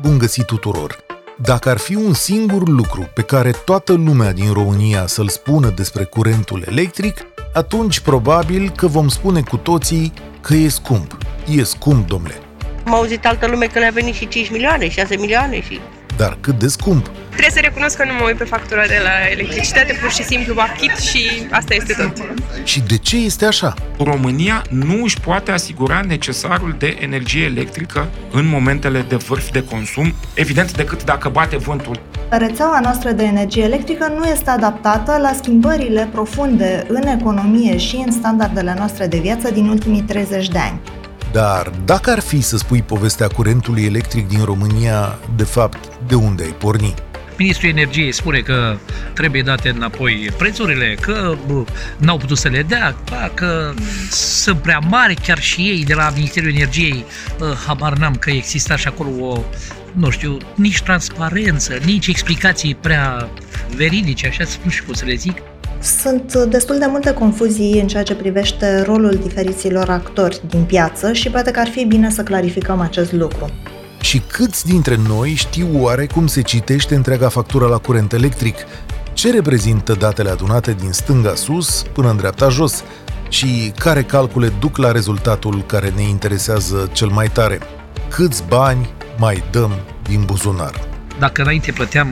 bun găsit tuturor! Dacă ar fi un singur lucru pe care toată lumea din România să-l spună despre curentul electric, atunci probabil că vom spune cu toții că e scump. E scump, domnule. Am auzit altă lume că le-a venit și 5 milioane, 6 milioane și... Dar cât de scump? Trebuie să recunosc că nu mă uit pe factura de la electricitate, pur și simplu achit și asta este tot. Și de ce este așa? România nu își poate asigura necesarul de energie electrică în momentele de vârf de consum, evident decât dacă bate vântul. Rețeaua noastră de energie electrică nu este adaptată la schimbările profunde în economie și în standardele noastre de viață din ultimii 30 de ani. Dar dacă ar fi să spui povestea curentului electric din România, de fapt, de unde ai porni? Ministrul Energiei spune că trebuie date înapoi prețurile, că n-au putut să le dea, că sunt prea mari, chiar și ei de la Ministerul Energiei, habar n-am că exista și acolo nici transparență, nici explicații prea veridice, așa nu știu cum să le zic. Sunt destul de multe confuzii în ceea ce privește rolul diferiților actori din piață și poate că ar fi bine să clarificăm acest lucru. Și câți dintre noi știu oare cum se citește întreaga factură la curent electric? Ce reprezintă datele adunate din stânga sus până în dreapta jos? Și care calcule duc la rezultatul care ne interesează cel mai tare? Câți bani mai dăm din buzunar? Dacă înainte plăteam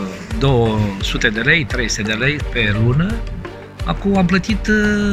200 de lei, 300 de lei pe lună, acum am plătit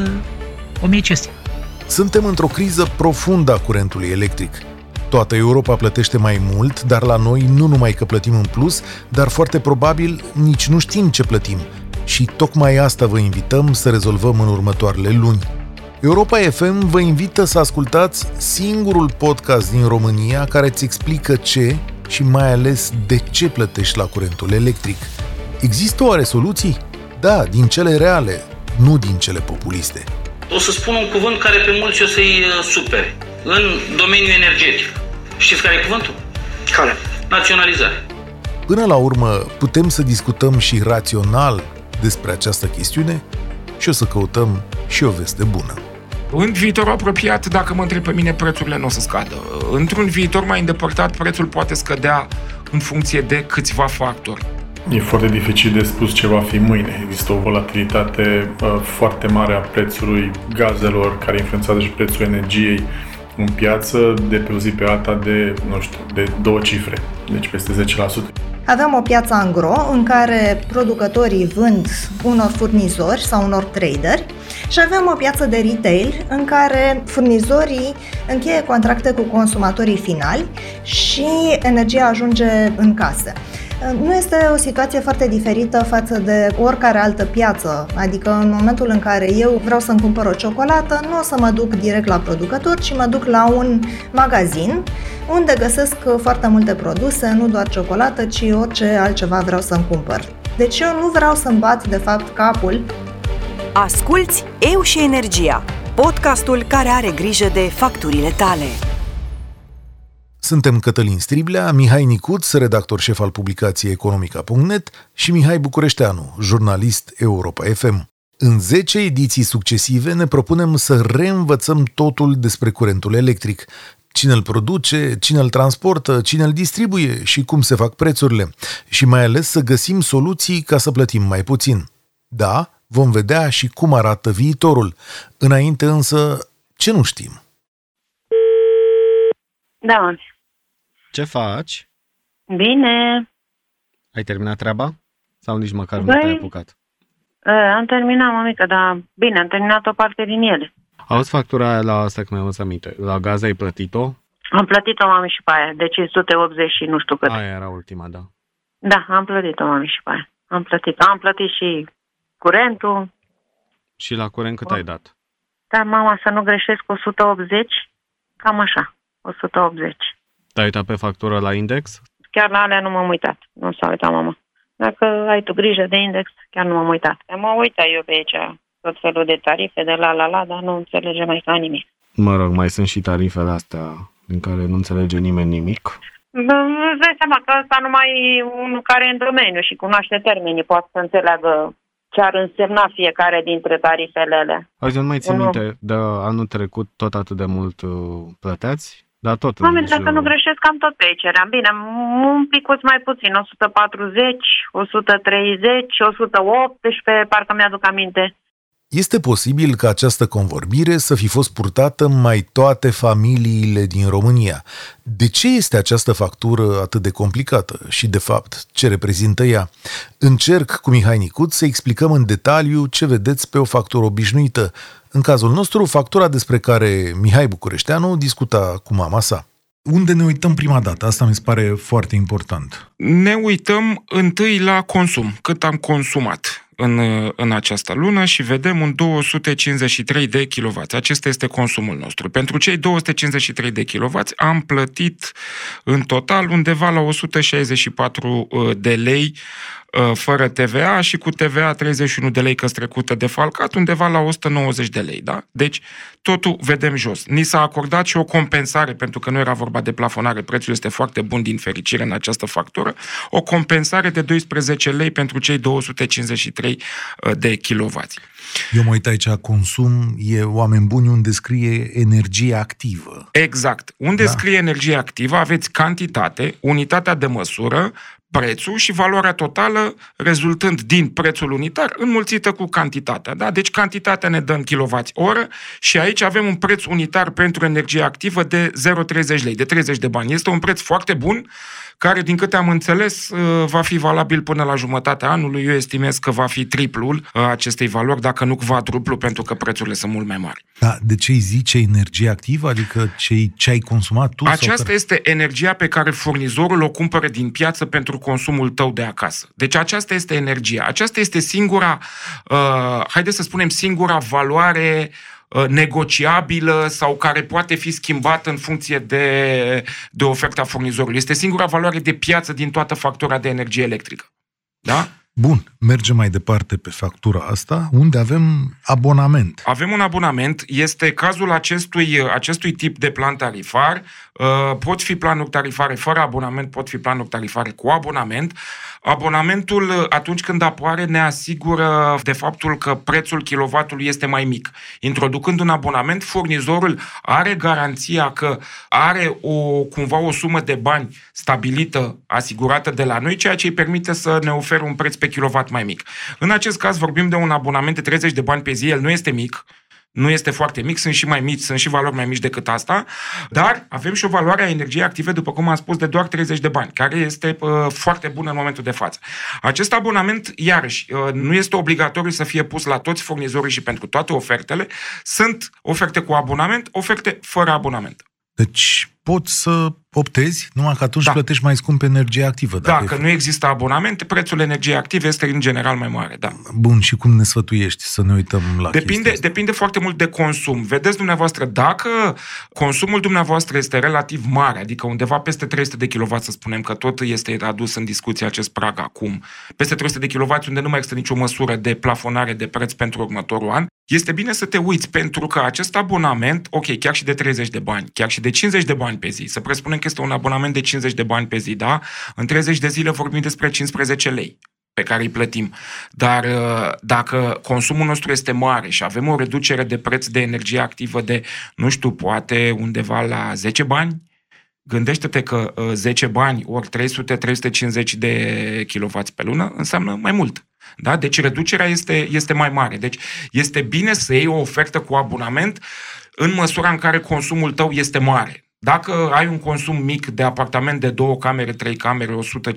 1500. Suntem într-o criză profundă a curentului electric. Toată Europa plătește mai mult, dar la noi nu numai că plătim în plus, dar foarte probabil nici nu știm ce plătim. Și tocmai asta vă invităm să rezolvăm în următoarele luni. Europa FM vă invită să ascultați singurul podcast din România care îți explică ce și mai ales de ce plătești la curentul electric. Există oare soluții? Da, din cele reale, nu din cele populiste. O să spun un cuvânt care pe mulți o să-i supere. În domeniul energetic. Știți care e cuvântul? Care? Naționalizare. Până la urmă, putem să discutăm și rațional despre această chestiune și o să căutăm și o veste bună. În viitorul apropiat, dacă mă întreb pe mine, prețurile nu o să scadă. Într-un viitor mai îndepărtat, prețul poate scădea în funcție de câțiva factori. E foarte dificil de spus ce va fi mâine. Există o volatilitate foarte mare a prețului gazelor, care influențează și prețul energiei în piață, de pe o zi pe alta de 2 cifre, deci peste 10%. Avem o piață angro în care producătorii vând unor furnizori sau unor traderi și avem o piață de retail în care furnizorii încheie contracte cu consumatorii finali și energia ajunge în case. Nu este o situație foarte diferită față de oricare altă piață, adică în momentul în care eu vreau să-mi cumpăr o ciocolată, nu o să mă duc direct la producător, ci mă duc la un magazin unde găsesc foarte multe produse, nu doar ciocolată, ci orice altceva vreau să-mi cumpăr. Deci eu nu vreau să-mi bat, de fapt, capul. Asculți Eu și Energia, podcastul care are grijă de facturile tale. Suntem Cătălin Striblea, Mihai Nicuț, redactor șef al publicației Economica.net și Mihai Bucureșteanu, jurnalist Europa FM. În 10 ediții succesive ne propunem să reînvățăm totul despre curentul electric. Cine îl produce, cine îl transportă, cine îl distribuie și cum se fac prețurile. Și mai ales să găsim soluții ca să plătim mai puțin. Da, vom vedea și cum arată viitorul. Înainte însă, ce nu știm? Da. Ce faci? Bine. Ai terminat treaba? Sau nici măcar nu te-ai apucat? Am terminat, mămică, dar bine, am terminat o parte din ele. Auzi factura aia la asta, că mi-am adus aminte. La gaz ai plătit-o? Am plătit-o, mami, și pe aia, de 580 și nu știu cât. Aia era ultima, da. Da, am plătit-o, mami, și pe aia. Am plătit și curentul. Și la curent cât ai dat? Da, mama, să nu greșesc, 180, cam așa, 180. Te-ai uitat pe factură la index? Chiar la alea nu m-am uitat, nu s-a uitat mama. Dacă ai tu grijă de index, chiar nu m-am uitat. Mă uitat eu pe aici, tot felul de tarife de la, dar nu înțelege mai ca nimic. Mă rog, mai sunt și tarifele astea în care nu înțelege nimeni nimic. Îți dai seama că ăsta numai unul care e în domeniu și cunoaște termenii poate să înțeleagă ce ar însemna fiecare dintre tarifele alea. Auzi, nu mai țin minte, de anul trecut tot atât de mult plăteați Dar tot. Oameni, dacă nu greșesc, cam tot pe aici eram. Bine, un picuț mai puțin, 140, 130, 118, parcă mi-aduc aminte. Este posibil ca această convorbire să fi fost purtată în mai toate familiile din România. De ce este această factură atât de complicată și, de fapt, ce reprezintă ea? Încerc cu Mihai Nicut să explicăm în detaliu ce vedeți pe o factură obișnuită. În cazul nostru, factura despre care Mihai Bucureșteanu discuta cu mama sa. Unde ne uităm prima dată? Asta mi se pare foarte important. Ne uităm întâi la consum, cât am consumat în această lună și vedem un 253 de kW. Acesta este consumul nostru. Pentru cei 253 de kW am plătit în total undeva la 164 de lei fără TVA și cu TVA 31 de lei că-s trecută defalcat, undeva la 190 de lei. Da? Deci, totul vedem jos. Ni s-a acordat și o compensare, pentru că nu era vorba de plafonare, prețul este foarte bun din fericire în această factură, o compensare de 12 lei pentru cei 253 de kilovați. Eu mă uit aici, consum, e oameni buni unde scrie energie activă. Exact. Unde scrie energie activă, aveți cantitate, unitatea de măsură, prețul și valoarea totală rezultând din prețul unitar înmulțită cu cantitatea. Da? Deci cantitatea ne dă în kWh și aici avem un preț unitar pentru energie activă de 0,30 lei, de 30 de bani. Este un preț foarte bun, care, din câte am înțeles, va fi valabil până la jumătatea anului. Eu estimez că va fi triplul acestei valori, dacă nu quadruplu, pentru că prețurile sunt mult mai mari. Da, de ce îi zice energie activă? Adică ce ai consumat tu? Aceasta este energia pe care furnizorul o cumpără din piață pentru consumul tău de acasă. Deci aceasta este energia. Aceasta este singura, haideți să spunem, singura valoare negociabilă sau care poate fi schimbată în funcție de oferta furnizorului. Este singura valoare de piață din toată factura de energie electrică. Da? Bun, mergem mai departe pe factura asta, unde avem abonament. Avem un abonament, este cazul acestui tip de plan tarifar. Pot fi planuri tarifare fără abonament, pot fi planuri tarifare cu abonament. Abonamentul, atunci când apare, ne asigură de faptul că prețul kilovatului este mai mic. Introducând un abonament, furnizorul are garanția că are cumva o sumă de bani stabilită, asigurată de la noi, ceea ce îi permite să ne ofere un preț pe kilovat mai mic. În acest caz vorbim de un abonament de 30 de bani pe zi, el nu este mic, nu este foarte mic, sunt și mai mici, sunt și valori mai mici decât asta, dar avem și o valoare a energiei active, după cum am spus, de doar 30 de bani, care este foarte bună în momentul de față. Acest abonament, iarăși, nu este obligatoriu să fie pus la toți furnizorii și pentru toate ofertele. Sunt oferte cu abonament, oferte fără abonament. Deci poți să optezi, numai că atunci plătești mai scump energie activă. Dacă nu există abonament, prețul energiei active este în general mai mare. Da. Bun, și cum ne sfătuiești să ne uităm la chestia asta? Depinde foarte mult de consum. Vedeți dumneavoastră, dacă consumul dumneavoastră este relativ mare, adică undeva peste 300 de kW, să spunem că tot este adus în discuție acest prag acum, peste 300 de kW unde nu mai există nicio măsură de plafonare de preț pentru următorul an, este bine să te uiți, pentru că acest abonament, ok, chiar și de 30 de bani, chiar și de 50 de bani pe zi, să presupunem că este un abonament de 50 de bani pe zi, da? În 30 de zile vorbim despre 15 lei pe care îi plătim. Dar dacă consumul nostru este mare și avem o reducere de preț de energie activă de, nu știu, poate undeva la 10 bani, gândește-te că 10 bani ori 300-350 de kW pe lună înseamnă mai mult. Da? Deci reducerea este mai mare. Deci este bine să iei o ofertă cu abonament în măsura în care consumul tău este mare. Dacă ai un consum mic de apartament de 2 camere, 3 camere,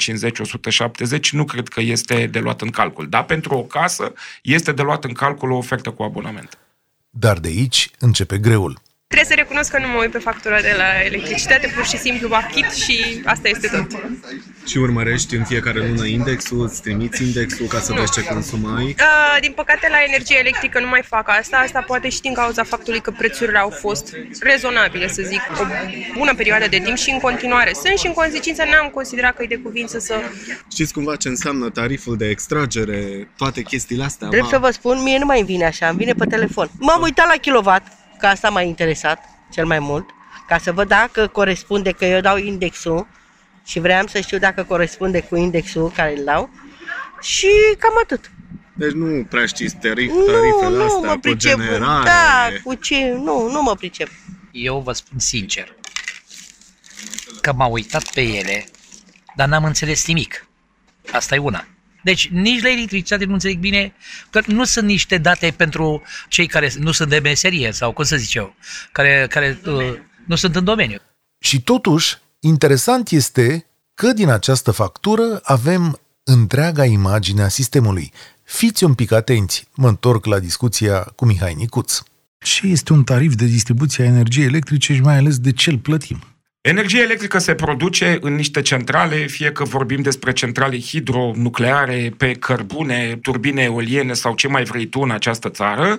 150-170, nu cred că este de luat în calcul. Dar pentru o casă este de luat în calcul o ofertă cu abonament. Dar de aici începe greul. Trebuie să recunosc că nu mă uit pe factura de la electricitate, pur și simplu achit și asta este tot. Și urmărești în fiecare lună indexul, îți trimiți indexul ca să vezi ce consum ai? Din păcate la energie electrică nu mai fac asta. Asta poate și din cauza faptului că prețurile au fost rezonabile, să zic, o bună perioadă de timp și în continuare sunt și în consecință n-am considerat că e de cuvință să... Știți cumva ce înseamnă tariful de extragere, toate chestiile astea? Drept să vă spun, mie nu mai îmi vine așa, îmi vine pe telefon. M-am uitat la kilowatt, că asta m-a interesat cel mai mult, ca să văd dacă corespunde, că eu dau indexul și vreau să știu dacă corespunde cu indexul care îl dau și cam atât. Deci nu prea știți tarifele astea, cu generare? Da, cu ce? Nu mă pricep. Eu vă spun sincer, că m-am uitat pe ele, dar n-am înțeles nimic. Asta e una. Deci nici la electricitate nu înțeleg bine, că nu sunt niște date pentru cei care nu sunt de meserie sau cum să zic eu, care nu sunt în domeniu. Și totuși, interesant este că din această factură avem întreaga imagine a sistemului. Fiți un pic atenți, mă întorc la discuția cu Mihai Nicuț. Ce este un tarif de distribuție a energiei electrice și mai ales de ce îl plătim? Energia electrică se produce în niște centrale, fie că vorbim despre centrale hidronucleare, pe cărbune, turbine eoliene sau ce mai vrei tu în această țară.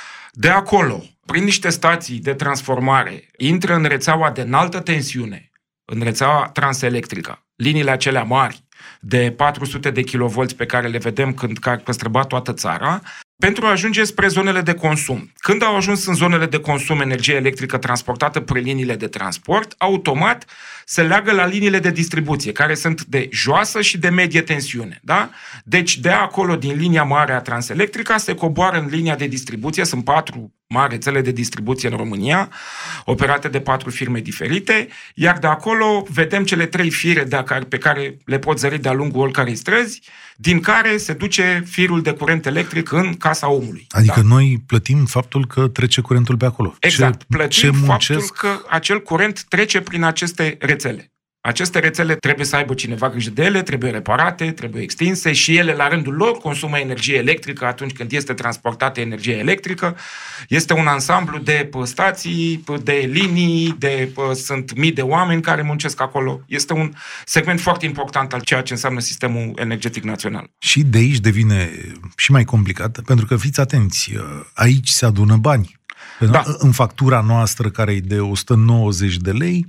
De acolo, prin niște stații de transformare, intră în rețeaua de înaltă tensiune, în rețeaua transelectrică, liniile acelea mari de 400 de kV pe care le vedem când străbat toată țara, pentru a ajunge spre zonele de consum. Când au ajuns în zonele de consum energie electrică transportată prin liniile de transport, automat se leagă la liniile de distribuție, care sunt de joasă și de medie tensiune. Da? Deci de acolo, din linia mare a Transelectrica, se coboară în linia de distribuție, sunt 4 mari rețele de distribuție în România, operate de 4 firme diferite, iar de acolo vedem cele 3 fire pe care le poți zări de-a lungul oricărei străzi, din care se duce firul de curent electric în casa omului. Adică noi plătim faptul că trece curentul pe acolo. Exact, plătim faptul că acel curent trece prin aceste rețele. Aceste rețele trebuie să aibă cineva grijă de ele, trebuie reparate, trebuie extinse și ele la rândul lor consumă energie electrică atunci când este transportată energie electrică. Este un ansamblu de stații, de linii, sunt mii de oameni care muncesc acolo. Este un segment foarte important al ceea ce înseamnă sistemul energetic național. Și de aici devine și mai complicat, pentru că fiți atenți, aici se adună bani. Da. În factura noastră, care e de 190 de lei,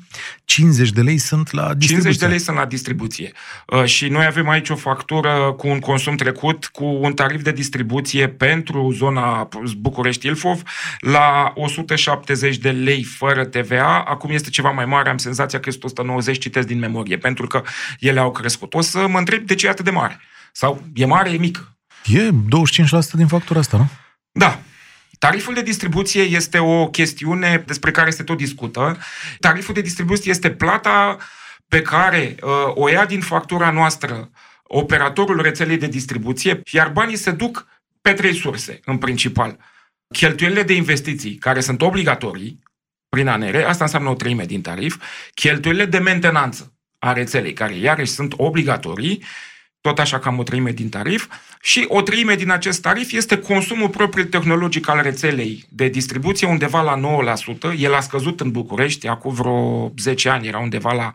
50 de lei sunt la distribuție. 50 de lei sunt la distribuție. Și noi avem aici o factură cu un consum trecut, cu un tarif de distribuție pentru zona București-Ilfov la 170 de lei fără TVA. Acum este ceva mai mare, am senzația că este 190, citesc din memorie, pentru că ele au crescut. O să mă întreb de ce e atât de mare. Sau e mare, e mică? E 25% din factura asta, nu? Da. Tariful de distribuție este o chestiune despre care se tot discută. Tariful de distribuție este plata pe care o ia din factura noastră operatorul rețelei de distribuție, iar banii se duc pe 3 surse, în principal. Cheltuielile de investiții, care sunt obligatorii prin ANR, asta înseamnă o 1/3 din tarif, cheltuielile de mentenanță a rețelei, care iarăși sunt obligatorii, tot așa cam o 1/3 din tarif, și o 1/3 din acest tarif este consumul propriu tehnologic al rețelei de distribuție, undeva la 9%. El a scăzut în București, acum vreo 10 ani era undeva la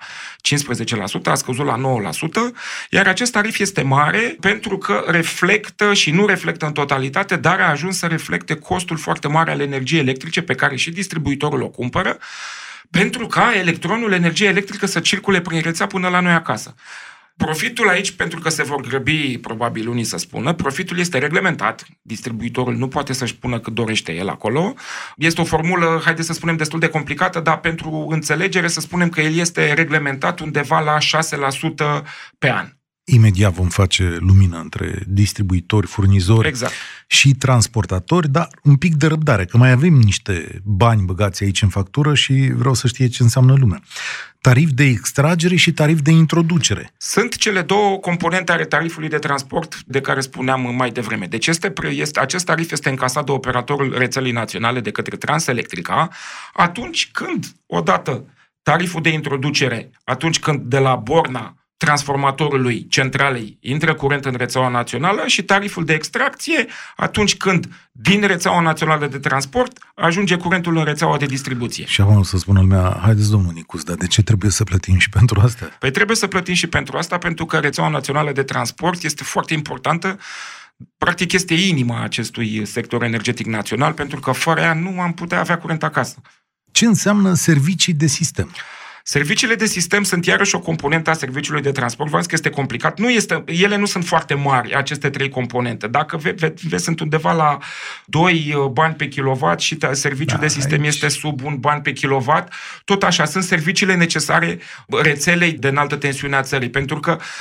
15%, a scăzut la 9%, iar acest tarif este mare pentru că reflectă și nu reflectă în totalitate, dar a ajuns să reflecte costul foarte mare al energiei electrice pe care și distribuitorul o cumpără, pentru ca electronul energiei electrică să circule prin rețea până la noi acasă. Profitul aici, pentru că se vor grăbi probabil unii să spună, profitul este reglementat, distribuitorul nu poate să-și pună cât dorește el acolo. Este o formulă, haideți să spunem, destul de complicată, dar pentru înțelegere să spunem că el este reglementat undeva la 6% pe an. Imediat vom face lumină între distribuitori, furnizori și transportatori, dar un pic de răbdare, că mai avem niște bani băgați aici în factură și vreau să știe ce înseamnă lumea. Tarif de extragere și tarif de introducere. Sunt cele 2 componente ale tarifului de transport de care spuneam mai devreme. Deci acest tarif este încasat de operatorul rețelei naționale de către Transelectrica atunci când, odată, tariful de introducere, atunci când de la borna transformatorului centralei intră curent în rețeaua națională, și tariful de extracție atunci când din rețeaua națională de transport ajunge curentul în rețeaua de distribuție. Și acum o să spună lumea, haideți domnul Nicuț, dar de ce trebuie să plătim și pentru asta? Păi trebuie să plătim și pentru asta, pentru că rețeaua națională de transport este foarte importantă, practic este inima acestui sector energetic național, pentru că fără ea nu am putea avea curent acasă. Ce înseamnă servicii de sistem? Serviciile de sistem sunt iarăși o componentă a serviciului de transport. V-am zis că este complicat. Ele nu sunt foarte mari, aceste 3 componente. Dacă vezi, sunt undeva la 2 bani pe kilowatt și serviciul de sistem este sub 1 ban pe kilowatt. Tot așa, sunt serviciile necesare rețelei de înaltă tensiune a țării. Pentru că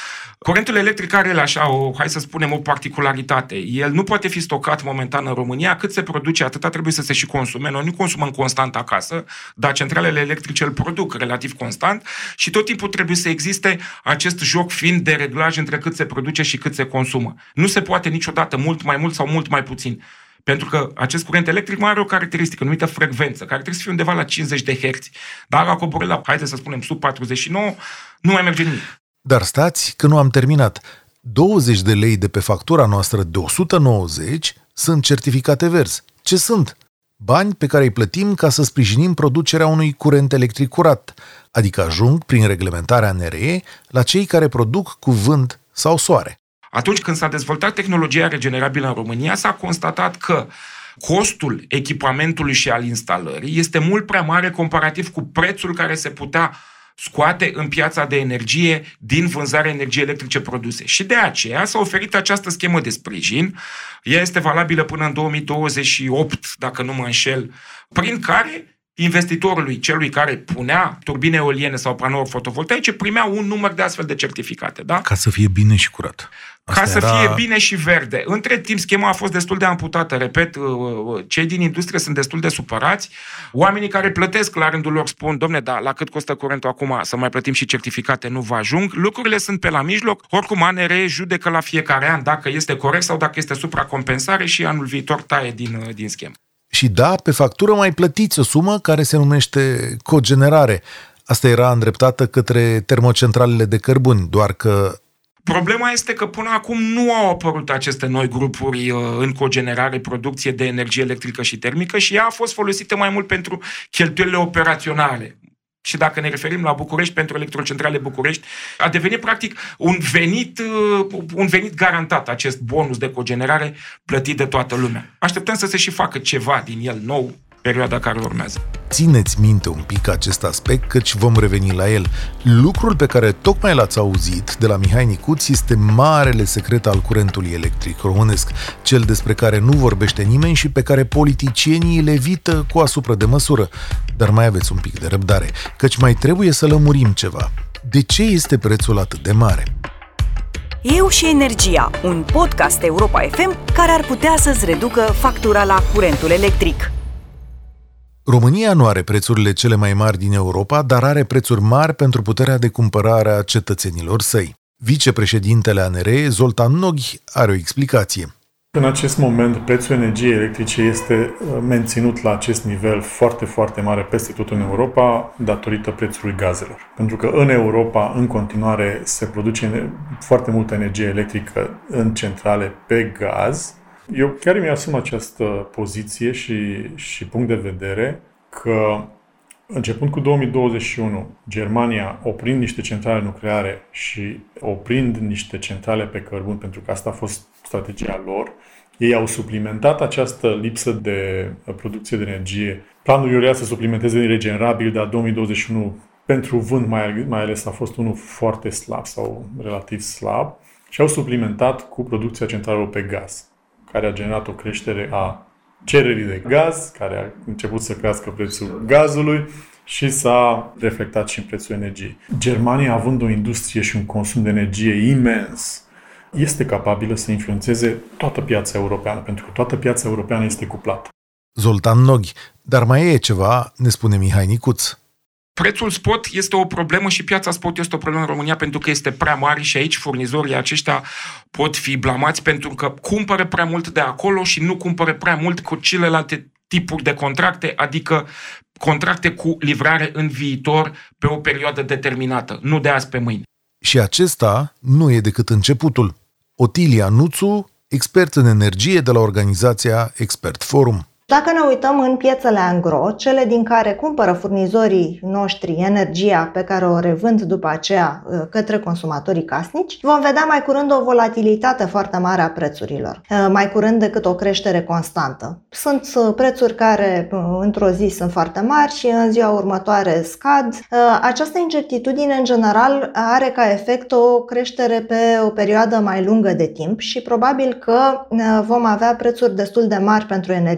Curentul electric are hai să spunem, o particularitate. El nu poate fi stocat momentan în România, cât se produce, atâta trebuie să se și consume. Noi nu consumăm constant acasă, dar centralele electrice îl produc relativ constant și tot timpul trebuie să existe acest joc fin de reglaj între cât se produce și cât se consumă. Nu se poate niciodată mult mai mult sau mult mai puțin. Pentru că acest curent electric mai are o caracteristică numită frecvență, care trebuie să fie undeva la 50 de Hz. Dar a coborât la, haideți să spunem, sub 49, nu mai merge nimic. Dar stați că nu am terminat. 20 de lei de pe factura noastră de 190 sunt certificate verzi. Ce sunt? Bani pe care îi plătim ca să sprijinim producerea unui curent electric curat, adică ajung, prin reglementarea NRE, la cei care produc cu vânt sau soare. Atunci când s-a dezvoltat tehnologia regenerabilă în România, s-a constatat că costul echipamentului și al instalării este mult prea mare comparativ cu prețul care se putea scoate în piața de energie din vânzarea energiei electrice produse. Și de aceea s-a oferit această schemă de sprijin. Ea este valabilă până în 2028, dacă nu mă înșel, prin care investitorului, celui care punea turbine eoliene sau panouri fotovoltaice, primea un număr de astfel de certificate. Da? Ca să fie bine și curat. Ca să fie bine și verde. Între timp, schema a fost destul de amputată. Repet, cei din industrie sunt destul de supărați. Oamenii care plătesc la rândul lor spun, domne, da, la cât costă curentul acum să mai plătim și certificate, nu vă ajung. Lucrurile sunt pe la mijloc. Oricum, ANRE judecă la fiecare an dacă este corect sau dacă este supracompensare și anul viitor taie din schemă. Și da, pe factură mai plătiți o sumă care se numește cogenerare. Asta era îndreptată către termocentralele de cărbuni, doar că... Problema este că până acum nu au apărut aceste noi grupuri în cogenerare, producție de energie electrică și termică și ea a fost folosită mai mult pentru cheltuielile operaționale. Și dacă ne referim la București, pentru Electrocentrale București, a devenit practic un venit garantat, acest bonus de cogenerare plătit de toată lumea. Așteptăm să se și facă ceva din el nou perioada care urmează. Țineți minte un pic acest aspect, căci vom reveni la el. Lucrul pe care tocmai l-ați auzit de la Mihai Nicuț este marele secret al curentului electric românesc, cel despre care nu vorbește nimeni și pe care politicienii îl evită cu asupra de măsură. Dar mai aveți un pic de răbdare, căci mai trebuie să lămurim ceva. De ce este prețul atât de mare? Eu și Energia, un podcast Europa FM care ar putea să-ți reducă factura la curentul electric. România nu are prețurile cele mai mari din Europa, dar are prețuri mari pentru puterea de cumpărare a cetățenilor săi. Vicepreședintele ANRE, Zoltan Noghi, are o explicație. În acest moment, prețul energiei electrice este menținut la acest nivel foarte, foarte mare peste tot în Europa, datorită prețului gazelor. Pentru că în Europa, în continuare, se produce foarte multă energie electrică în centrale pe gaz. Eu chiar mi asum această poziție și punct de vedere că, începând cu 2021, Germania, oprind niște centrale nucleare și oprind niște centrale pe cărbuni, pentru că asta a fost strategia lor, ei au suplimentat această lipsă de producție de energie. Planul era să suplimenteze din regenerabil, dar 2021 pentru vânt mai ales a fost unul foarte slab sau relativ slab și au suplimentat cu producția centralelor pe gaz, care a generat o creștere a cererii de gaz, care a început să crească prețul gazului și s-a reflectat și în prețul energiei. Germania, având o industrie și un consum de energie imens, este capabilă să influențeze toată piața europeană, pentru că toată piața europeană este cuplată. Zoltan Noghi, dar mai e ceva, ne spune Mihai Nicuț. Prețul spot este o problemă și piața spot este o problemă în România pentru că este prea mare și aici furnizorii aceștia pot fi blamați pentru că cumpără prea mult de acolo și nu cumpără prea mult cu celelalte tipuri de contracte, adică contracte cu livrare în viitor pe o perioadă determinată, nu de azi pe mâine. Și acesta nu e decât începutul. Otilia Nuțu, expert în energie de la organizația Expert Forum. Dacă ne uităm în piețele angro, cele din care cumpără furnizorii noștri energia pe care o revând după aceea către consumatorii casnici, vom vedea mai curând o volatilitate foarte mare a prețurilor, mai curând decât o creștere constantă. Sunt prețuri care într-o zi sunt foarte mari și în ziua următoare scad. Această incertitudine în general are ca efect o creștere pe o perioadă mai lungă de timp și probabil că vom avea prețuri destul de mari pentru energie anul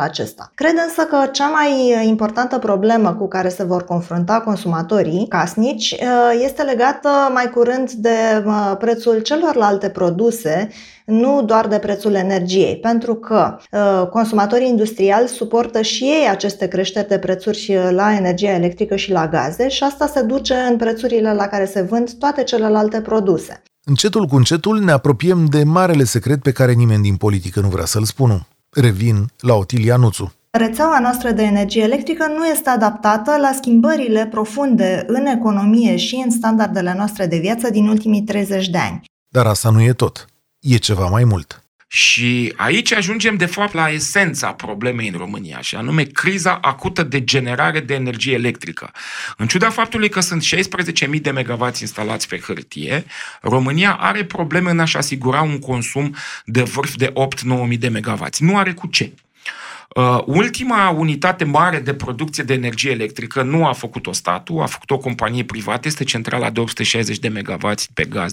acesta. Cred însă că cea mai importantă problemă cu care se vor confrunta consumatorii casnici este legată mai curând de prețul celorlalte produse, nu doar de prețul energiei, pentru că consumatorii industriali suportă și ei aceste creșteri de prețuri la energia electrică și la gaze și asta se duce în prețurile la care se vând toate celelalte produse. Încetul cu încetul ne apropiem de marele secret pe care nimeni din politică nu vrea să-l spună. Revin la Otilia Nuțu. Rețeaua noastră de energie electrică nu este adaptată la schimbările profunde în economie și în standardele noastre de viață din ultimii 30 de ani. Dar asta nu e tot. E ceva mai mult. Și aici ajungem de fapt la esența problemei în România, și anume criza acută de generare de energie electrică. În ciuda faptului că sunt 16.000 de megawatts instalați pe hârtie, România are probleme în a-și asigura un consum de vârf de 8-9.000 de megawatts. Nu are cu ce. Ultima unitate mare de producție de energie electrică nu a făcut-o statul, a făcut o companie privată, este centrala de 860 de megawatts pe gaz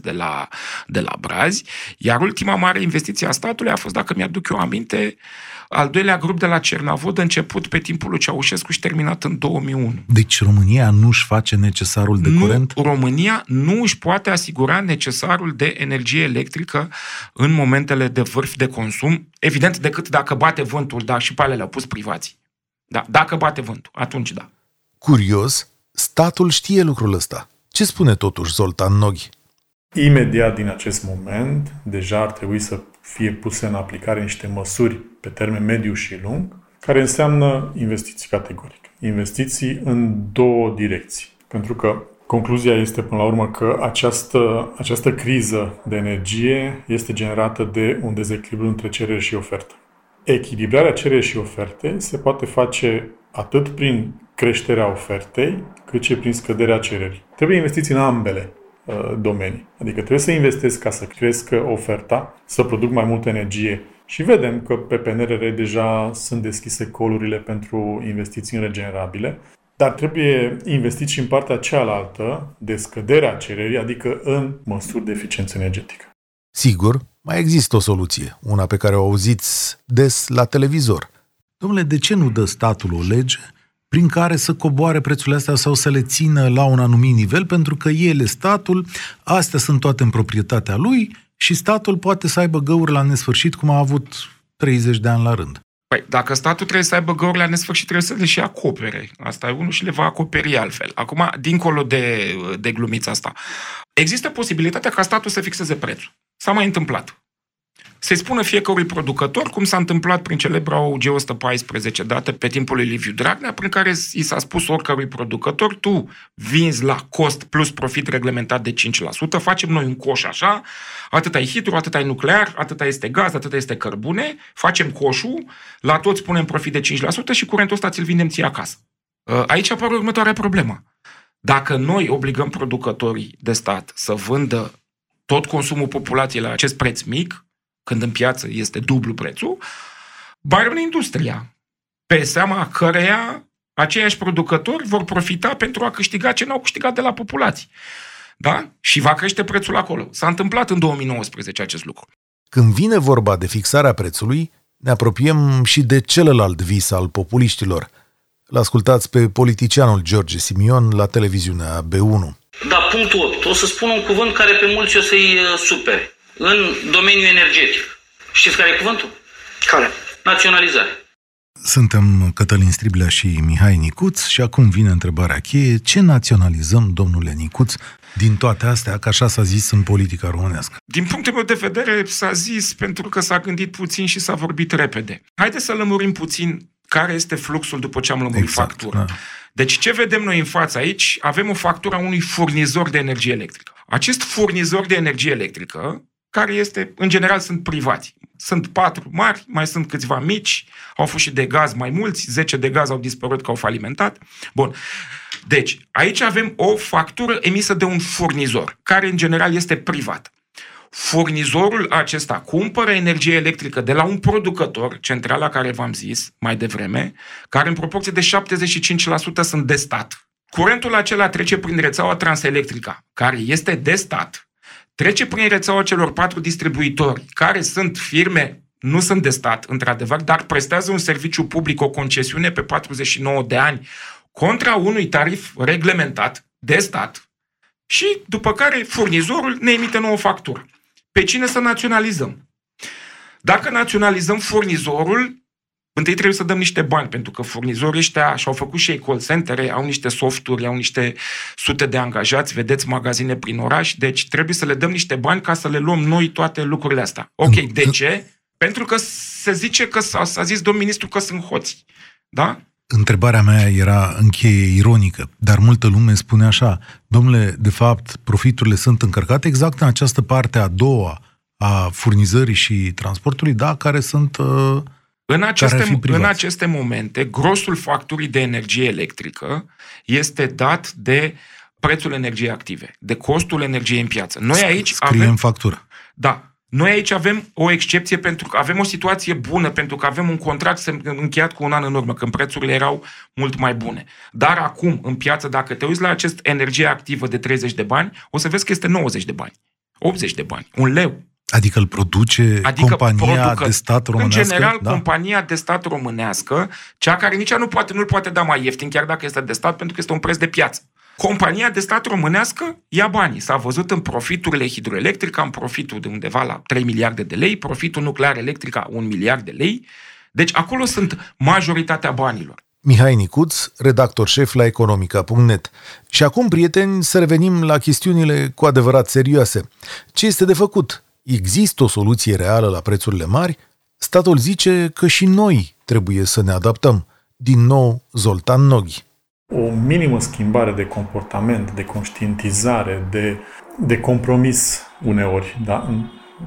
de la Brazi, iar ultima mare investiție a statului a fost, dacă mi-aduc eu aminte, al doilea grup de la Cernavod, început pe timpul lui Ceaușescu și terminat în 2001. Deci România nu își face necesarul de curent? România nu își poate asigura necesarul de energie electrică în momentele de vârf de consum, evident decât dacă bate vântul, dar și pe alea le-au pus privații. Da, dacă bate vântul, atunci da. Curios, statul știe lucrul ăsta. Ce spune totuși Zoltan Noghi? Imediat din acest moment, deja ar trebui să fie puse în aplicare niște măsuri pe termen mediu și lung, care înseamnă investiții categoric. Investiții în două direcții. Pentru că concluzia este până la urmă că această criză de energie este generată de un dezechilibru între cerere și ofertă. Echilibrarea cererii și oferte se poate face atât prin creșterea ofertei, cât și prin scăderea cererii. Trebuie investiții în ambele domenii. Adică trebuie să investesc ca să crească oferta, să produc mai multă energie. Și vedem că pe PNRR deja sunt deschise colurile pentru investiții în regenerabile, dar trebuie investit și în partea cealaltă de scăderea cererii, adică în măsuri de eficiență energetică. Sigur, mai există o soluție, una pe care o auziți des la televizor. Dom'le, de ce nu dă statul o lege prin care să coboare prețurile astea sau să le țină la un anumit nivel, pentru că ele, statul, astea sunt toate în proprietatea lui și statul poate să aibă găuri la nesfârșit, cum a avut 30 de ani la rând. Păi, dacă statul trebuie să aibă găuri la nesfârșit, trebuie să le și acopere. Asta e unul și le va acoperi altfel. Acum, dincolo de glumița asta, există posibilitatea ca statul să fixeze prețul. S-a mai întâmplat. Să-i spună fiecărui producător, cum s-a întâmplat prin celebra OUG 114 dată pe timpul lui Liviu Dragnea, prin care i s-a spus oricărui producător, tu vinzi la cost plus profit reglementat de 5%, facem noi un coș așa, atâta e hidro, atâta e nuclear, atâta este gaz, atâta este cărbune, facem coșul, la toți punem profit de 5% și curentul ăsta ți-l vindem ție acasă. Aici apare următoarea problemă. Dacă noi obligăm producătorii de stat să vândă tot consumul populației la acest preț mic, când în piață este dublu prețul, va rămâne industria, pe seama căreia aceiași producători vor profita pentru a câștiga ce n-au câștigat de la populație. Da? Și va crește prețul acolo. S-a întâmplat în 2019 acest lucru. Când vine vorba de fixarea prețului, ne apropiem și de celălalt vis al populiștilor. L-ascultați pe politicianul George Simion la televiziunea B1. Da, punctul 8. O să spun un cuvânt care pe mulți o să-i supere. În domeniul energetic. Știți care e cuvântul? Care? Naționalizare. Suntem Cătălin Striblea și Mihai Nicuț și acum vine întrebarea cheie. Ce naționalizăm, domnule Nicuț, din toate astea, că așa s-a zis în politica românească? Din punctul meu de vedere s-a zis pentru că s-a gândit puțin și s-a vorbit repede. Haideți să lămurim puțin care este fluxul după ce am lămurit factura. Da. Deci ce vedem noi în față aici? Avem o factură a unui furnizor de energie electrică. Acest furnizor de energie electrică, care este, în general, sunt privați. Sunt 4 mari, mai sunt câțiva mici, au fost și de gaz mai mulți, 10 de gaz au dispărut că au falimentat. Bun. Deci, aici avem o factură emisă de un furnizor, care în general este privat. Furnizorul acesta cumpără energie electrică de la un producător, centrala care v-am zis mai devreme, care în proporție de 75% sunt de stat. Curentul acela trece prin rețeaua Transelectrica, care este de stat, trece prin rețeaua celor 4 distribuitori, care sunt firme nu sunt de stat, într-adevăr, dar prestează un serviciu public, o concesiune pe 49 de ani, contra unui tarif reglementat de stat și după care furnizorul ne emite nouă factură. Pe cine să naționalizăm? Dacă naționalizăm furnizorul, întâi trebuie să dăm niște bani, pentru că furnizorii ăștia și-au făcut și ei call centere, au niște softuri, au niște sute de angajați, vedeți magazine prin oraș, deci trebuie să le dăm niște bani ca să le luăm noi toate lucrurile astea. Ok, de ce? Pentru că se zice că s-a zis domnul ministru că sunt hoți. Da? Întrebarea mea era în cheie ironică, dar multă lume spune așa: domnule, de fapt, profiturile sunt încărcate exact în această parte a doua a furnizării și transportului, da, care sunt... În aceste momente, grosul facturii de energie electrică este dat de prețul energiei active, de costul energiei în piață. Noi aici avem factură. Da. Noi aici avem o excepție pentru că avem o situație bună, pentru că avem un contract încheiat cu un an în urmă, când prețurile erau mult mai bune. Dar acum, în piață, dacă te uiți la acest energie activă de 30 de bani, o să vezi că este 90 de bani, 80 de bani, un leu. Adică îl produce compania de stat românească? În general, compania de stat românească, cea care nici nu-l poate da mai ieftin, chiar dacă este de stat, pentru că este un preț de piață. Compania de stat românească ia banii. S-a văzut în profiturile hidroelectrice, în profitul de undeva la 3 miliarde de lei, profitul nuclear electric 1 miliard de lei. Deci acolo sunt majoritatea banilor. Mihai Nicuț, redactor șef la economica.net. Și acum, prieteni, să revenim la chestiunile cu adevărat serioase. Ce este de făcut? Există o soluție reală la prețurile mari? Statul zice că și noi trebuie să ne adaptăm. Din nou, Zoltan Noghi. O minimă schimbare de comportament, de conștientizare, de compromis uneori, da?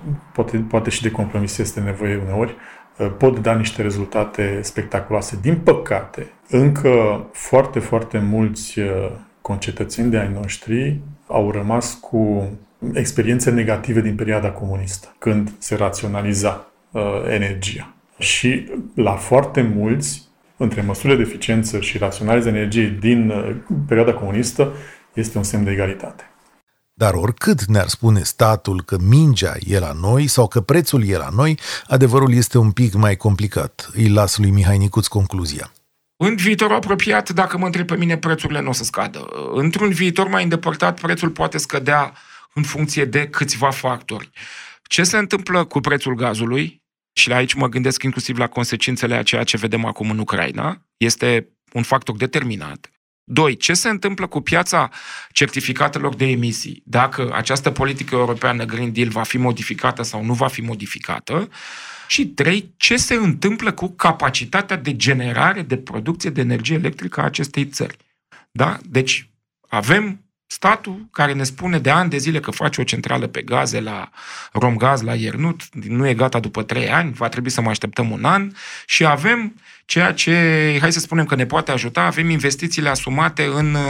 Poate și de compromis este nevoie uneori, pot da niște rezultate spectaculoase. Din păcate, încă foarte, foarte mulți concetățeni de ai noștri au rămas cu experiențe negative din perioada comunistă, când se raționaliza energia. Și la foarte mulți, între măsurile de eficiență și raționalizarea energiei din perioada comunistă, este un semn de egalitate. Dar oricât ne-ar spune statul că mingea e la noi sau că prețul e la noi, adevărul este un pic mai complicat. Îi las lui Mihai Nicuț concluzia. În viitorul apropiat, dacă mă întreb pe mine, prețurile nu o să scadă. Într-un viitor mai îndepărtat, prețul poate scădea în funcție de câțiva factori. Ce se întâmplă cu prețul gazului? Și aici mă gândesc inclusiv la consecințele a ceea ce vedem acum în Ucraina. Este un factor determinant. 2. Ce se întâmplă cu piața certificatelor de emisii? Dacă această politică europeană Green Deal va fi modificată sau nu va fi modificată? Și 3. Ce se întâmplă cu capacitatea de generare, de producție de energie electrică a acestei țări? Da? Deci avem statul care ne spune de ani de zile că face o centrală pe gaze la Romgaz, la Iernut, nu e gata după 3 ani, va trebui să mai așteptăm un an și avem ceea ce, hai să spunem că ne poate ajuta, avem investițiile asumate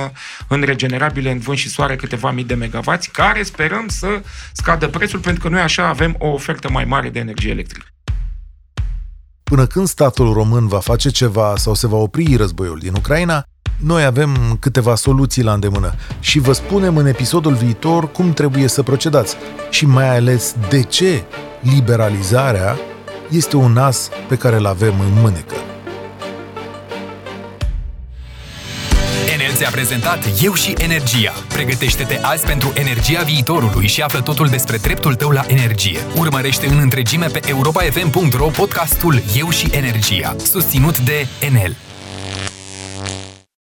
în regenerabile, în vânt și soare, câteva mii de megavați, care sperăm să scadă prețul, pentru că noi așa avem o ofertă mai mare de energie electrică. Până când statul român va face ceva sau se va opri războiul din Ucraina, noi avem câteva soluții la îndemână și vă spunem în episodul viitor cum trebuie să procedați și mai ales de ce liberalizarea este un as pe care îl avem în mânecă. Enel ți-a prezentat Eu și Energia. Pregătește-te azi pentru energia viitorului și află totul despre dreptul tău la energie. Urmărește în întregime pe europafm.ro podcastul Eu și Energia, susținut de Enel.